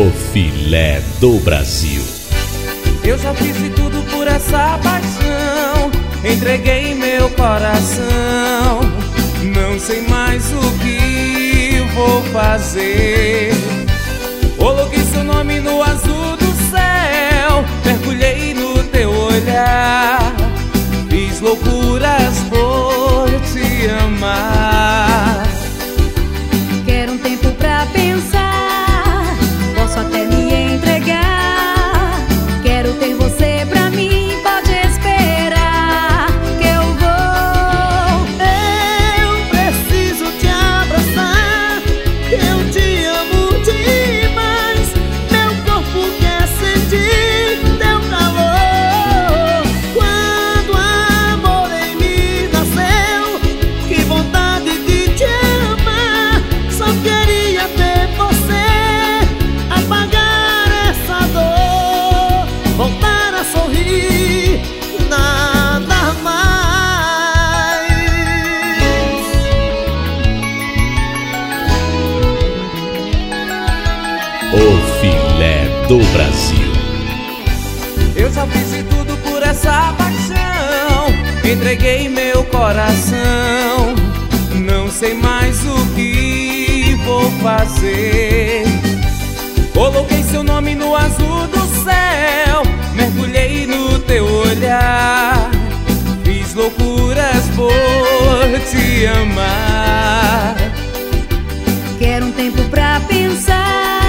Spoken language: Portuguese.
O filé do Brasil. Eu já fiz de tudo por essa paixão, entreguei meu coração. Não sei mais o que vou fazer. Coloquei seu nome no azul do céu, mergulhei no teu olhar. Fiz loucuras por te amar. Quero um tempo pra pensar, posso até me entregar. Quero ter você pra mim, pode esperar que eu vou. Eu preciso te abraçar, eu te amo demais. Meu corpo quer sentir teu calor. Quando o amor em mim nasceu, que vontade de te amar. Só queria ter você, apagar essa dor, voltar a sorrir, nada mais. O filé do Brasil. Eu já fiz de tudo por essa paixão, entreguei meu coração. Não sei mais o que vou fazer. Coloquei seu nome no azul do céu, mergulhei no teu olhar. Fiz loucuras por te amar. Quero um tempo pra pensar,